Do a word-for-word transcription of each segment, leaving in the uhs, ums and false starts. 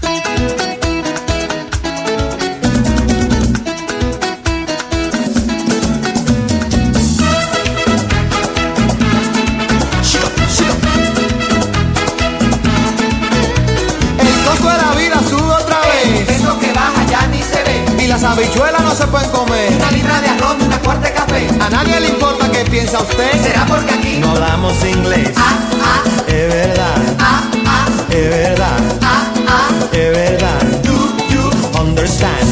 Las habichuelas no se pueden comer. Una libra de arroz y una cuarta de café. A nadie le importa qué piensa usted. ¿Será porque aquí no hablamos inglés? Ah, ah, es verdad. Ah, ah, es verdad. Ah, ah, es verdad. Do you understand?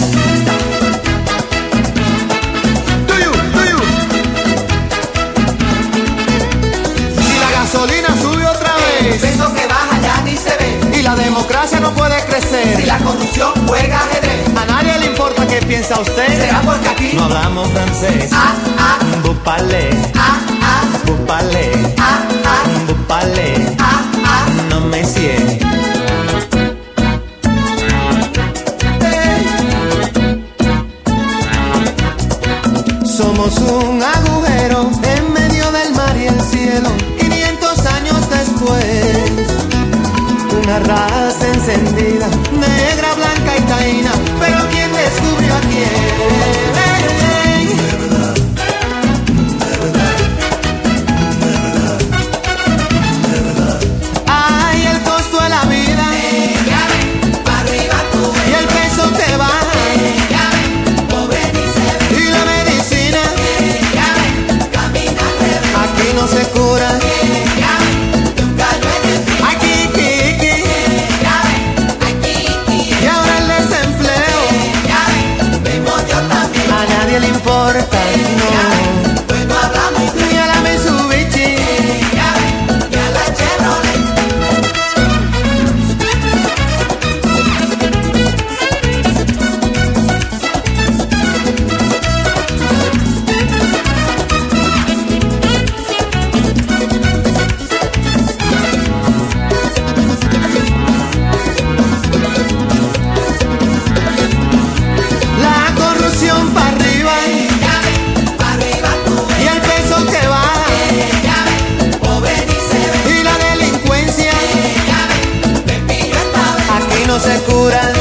Do you, do you? Si la gasolina sube otra vez, el peso que baja ya ni se ve. Y la democracia no puede crecer. Si la corrupción juega ajedrez. A nadie le importa qué piensa usted. ¿Será porque aquí no hablamos francés? Ah, ah, vous parlez. Ah, ah, vous parlez. Ah, ah, vous parlez. Ah, ah, no monsieur. Somos un agujero en medio del mar y el cielo. quinientos años después, una raza encendida, negra, blanca y taína. Pero ¿quién descubrió a quién? Ay, el costo de la vida. Ya ven, pa' arriba tú ves. Y el peso que baja. Ya ven, pobre ni se ve. Y la medicina. Ya ven, camina te ve. Aquí no se cura. Ya ven, de un gallo en el pie. Aquí, aquí, aquí. Ya ven, aquí, aquí. Y ahora el desempleo. Ya ven, vemos yo también. A nadie le importa, Ya no. ven, pues no hablamos inglés. Ni a la Mitsubishi. Ya ven, ni a la Chevrolet. La corrupción para arriba. Ya ven, pa' arriba tú ves. Y el peso que baja. Ya ven, pobre ni se ve. Y la delincuencia. Ya ven, me pillo esta vez. Aquí no se cura.